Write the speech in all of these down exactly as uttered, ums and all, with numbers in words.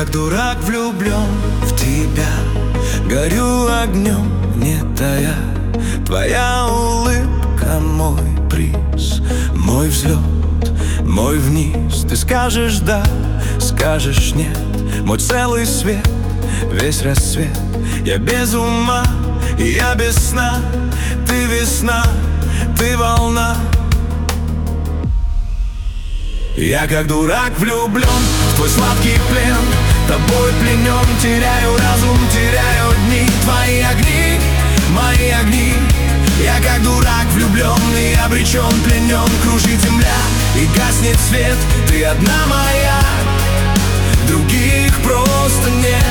как дурак влюблен в тебя, горю огнем, не тая. Твоя улыбка мой приз, мой взлет, мой вниз. Ты скажешь да, скажешь нет, мой целый свет, весь рассвет. Я без ума, я без сна, ты весна, ты волна. Я как дурак влюблен в твой сладкий плен, тобой пленен, теряю разум, теряю дни. Твои огни, мои огни. Я как дурак влюблен и обречен, пленен. Кружит земля и гаснет свет, ты одна моя, других просто нет.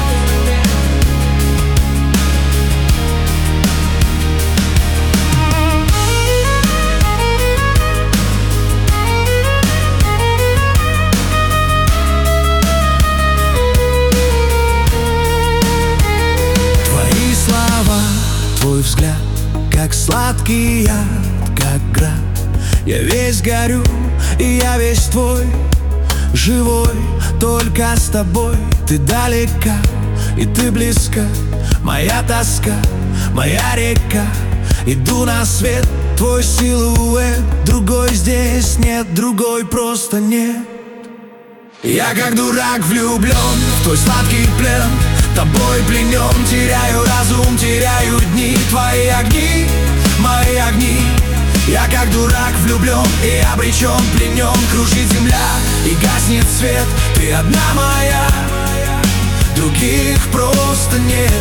Твой взгляд, как сладкий яд, как град. Я весь горю, и я весь твой, живой, только с тобой. Ты далека, и ты близка, моя тоска, моя река. Иду на свет, твой силуэт, другой здесь нет, другой просто нет. Я как дурак влюблен в твой сладкий плен, тобой пленен, теряю разум, теряю дни. Твои огни, мои огни. Я как дурак влюблен и обречен, пленен. Кружит земля и гаснет свет, ты одна моя, других просто нет.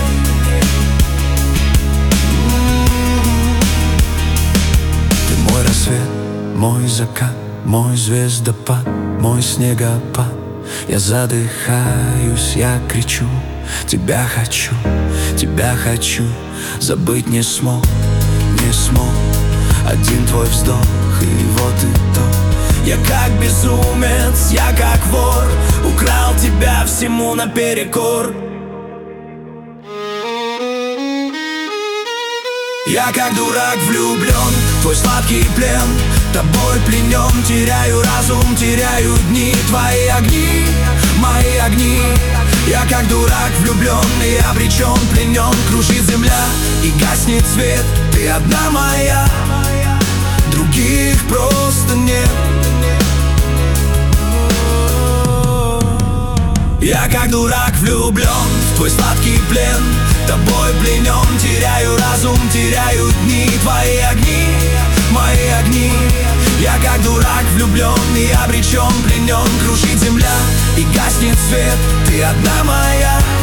Ты мой рассвет, мой закат, мой звездопад, мой снегопад. Я задыхаюсь, я кричу, тебя хочу, тебя хочу. Забыть не смог, не смог. Один твой вздох, и вот и то. Я как безумец, я как вор, украл тебя всему наперекор. Я как дурак влюблен в твой сладкий плен, тобой пленен, теряю разум, теряю дни. Твои огни, мои огни. Я как дурак влюблен и обречен, пленен. Кружит земля и гаснет свет, ты одна моя, других просто нет. Я как дурак влюблен в твой сладкий плен, тобой пленен, теряю разум, теряю дни. Твои огни, мои огни. Я как дурак влюблен и обречен, пленен. Кружит земля и гаснет свет, ты одна моя,